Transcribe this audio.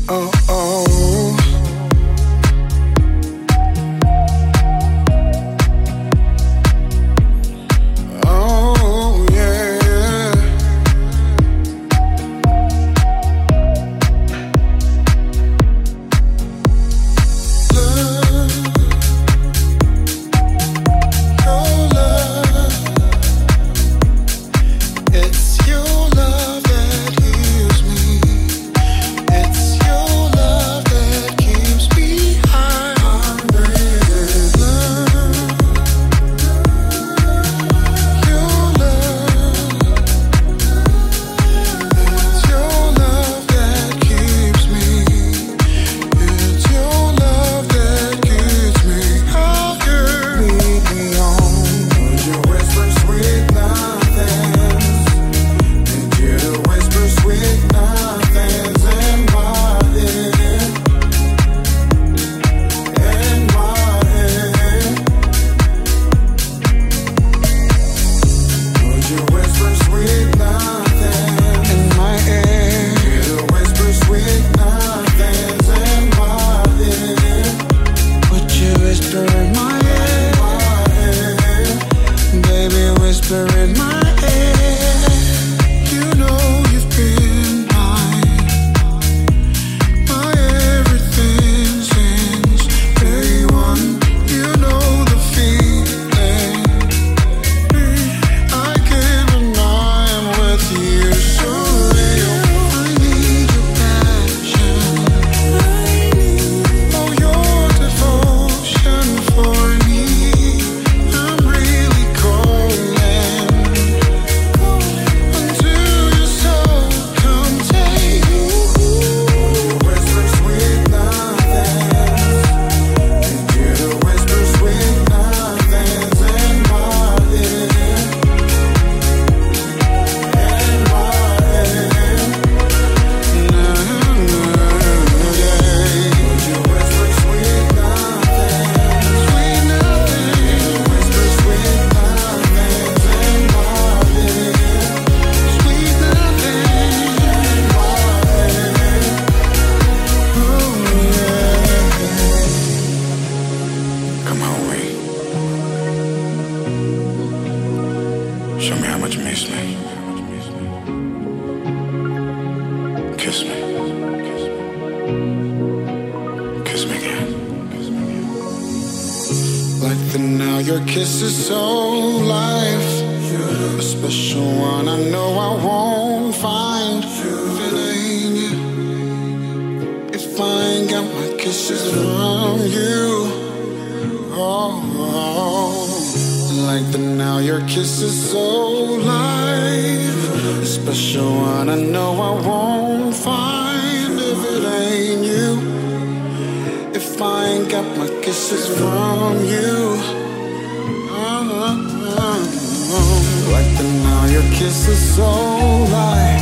Oh, oh. Oh, yeah. Love, your love. It's your love that heals me. It's your love that keeps me high. I'm breathing. Your love. It's your love that keeps me. It's your love that keeps me higher. Lead me on. Would you whisper sweet nothings? Need you to whisper sweet nothings in my ear. In my ear. Would you whisper sweet nothings in my ear? Need you to whisper sweet nothings in my ear. Would you whisper in my ear? Baby, whisper in my ear. You know you've been my everything since day one. You know the feeling I get when I'm with you. So real. I need your passion. Oh, your devotion for me. I'm really calling until your soul come take me. Whisper sweet nothings. Need you to whisper sweet nothings in my ear. In my ear. Would you whisper sweet nothings? Sweet nothings. Whisper sweet nothings in my ear. Sweet nothings in my ear. Oh, yeah. Come home, Ray. Show me how much you miss me. Kiss me. Kiss me again. Like the now, your kiss is so life. A special one I know I won't find. If it ain't you, if I ain't got my kisses from you. Oh, like the now, your kiss is so life. A special one I know I won't find. If it ain't you, if I ain't got my kisses from you. Like the now, your kiss is so light.